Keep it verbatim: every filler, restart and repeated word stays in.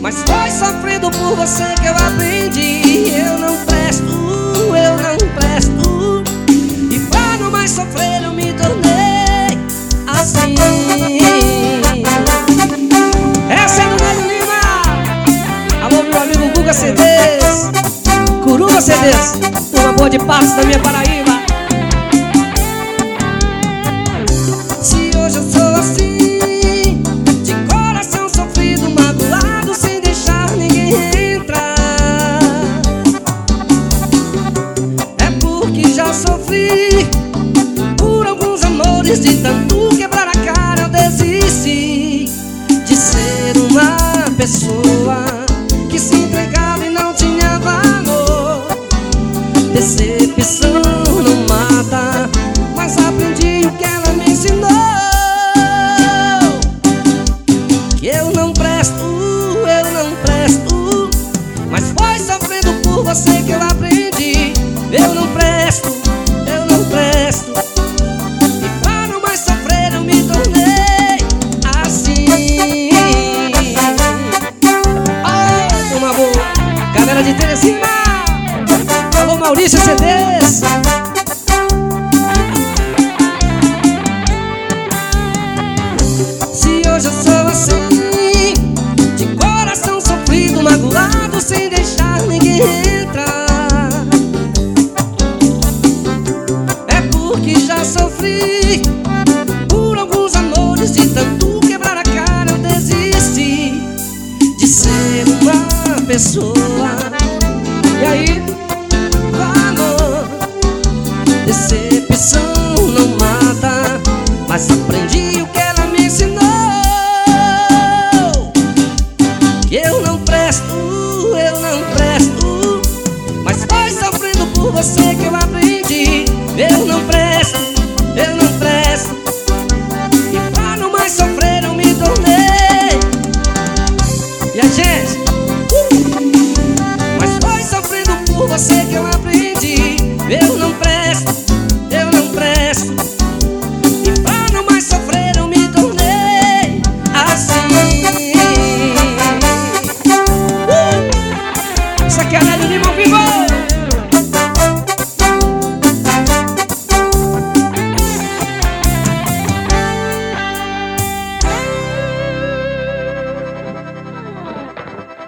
mas foi sofrendo por você que eu aprendi. Eu não presto, eu não presto, e pra não mais sofrer eu me tornei assim. Essa é do Nélio Lima. Alô, meu amigo Guga C Ds, Curuba C Ds, uma boa de Passos da minha Paraíba. Se hoje eu sou assim, de coração sofrido, magoado, sem deixar ninguém entrar, é porque já sofri por alguns amores, de tanto quebrar a cara eu desisti de ser uma pessoa que se entregava e não tinha valor. Decepção não mata, mas aprendi o que ela me ensinou, que eu não presto, eu não presto, mas foi sofrendo por você que eu aprendi. Eu não presto, eu não presto, e pra não mais sofrer eu me tornei assim. Oh, uma boa galera de Teresina. Alô, Maurício C Ds. Se hoje eu sou assim, de coração sofrido, magoado, sem deixar ninguém entrar, é porque já sofri por alguns amores, de tanto quebrar a cara eu desisti de ser uma pessoa. E aí, valor, decepção não mata, mas aprendi o que ela me ensinou, que eu não presto, eu não presto, mas foi sofrendo por você que eu aprendi. Eu não presto.